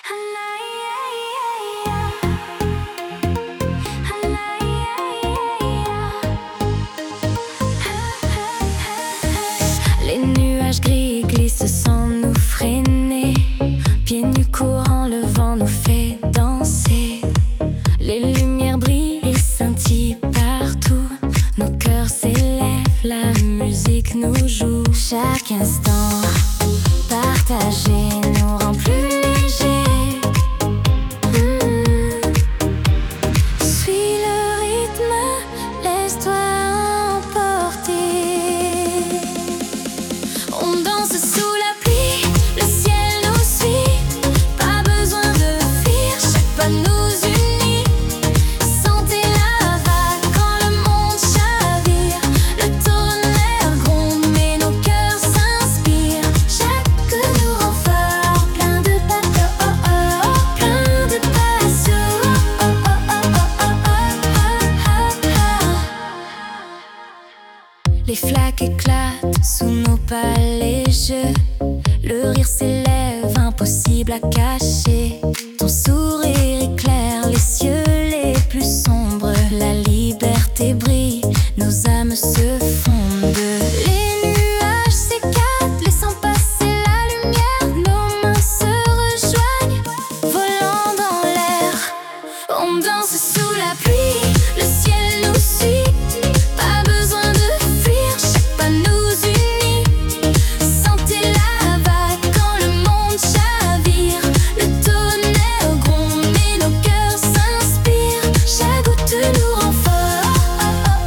Les nuages gris glissent sans nous freiner. Pieds nus courant, le vent nous fait danser. Les lumières brillent et scintillent partout. Nos cœurs s'élèvent, la musique nous joue. Chaque instant partagé nous rend plus légers. Suis le rythme, laisse-toi emporter. On danse sous la pluie, le ciel nous suit. Pas besoin de fuir, chaque pas nous unit. Sentez la vague quand le monde chavire. Le tonnerre gronde mais nos cœurs s'inspirent. Chaque nous rend fort, plein de passion, plein de passion. Les flaques éclatent sous nos pas légers. Le rire s'élève, impossible à cacher. Ton sourire éclaire les cieux les plus sombres. La liberté brille, nos âmes se fondent. Les nuages s'écartent, laissant passer la lumière. Nos mains se rejoignent, volant dans l'air. On danse sous la pluie, le ciel nous suit. Pas besoin de fuir, chaque pas nous unit. Sentez la vague quand le monde chavire. Le tonnerre gronde mais nos cœurs s'inspirent. Chaque goutte nous rend fort,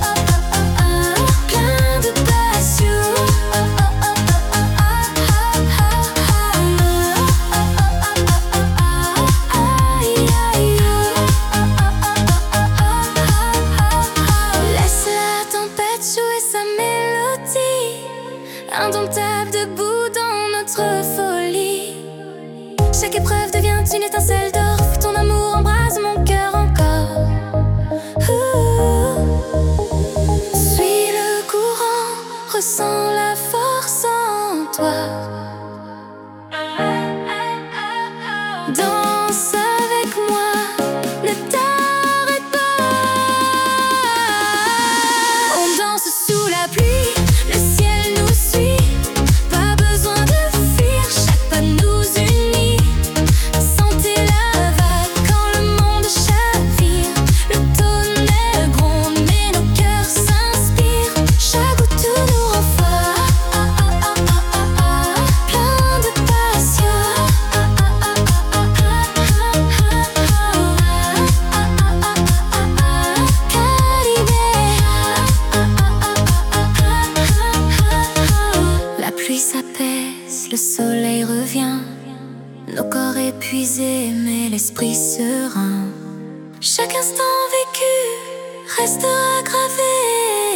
plein de passion. Laisse la tempête jouer sa mélodie, indomptable debout dans notre folie. Chaque épreuve devient une étincelle d'or. Ton amour embrase mon cœur encore. Suis le courant, ressens la force en toi. Danse avec moi, ne t'arrête pas. On danse sous la pluie, le ciel nous suit. Pas besoin de fuir, chaque pas nous unit. Sentez la vague quand le monde chavire. Le tonnerre gronde mais nos cœurs s'inspirent. Chaque goutte nous rend fort, plein de passion. La pluie s'apaise, le soleil revient. Nos corps épuisés mais l'esprit serein. Chaque instant vécu restera gravé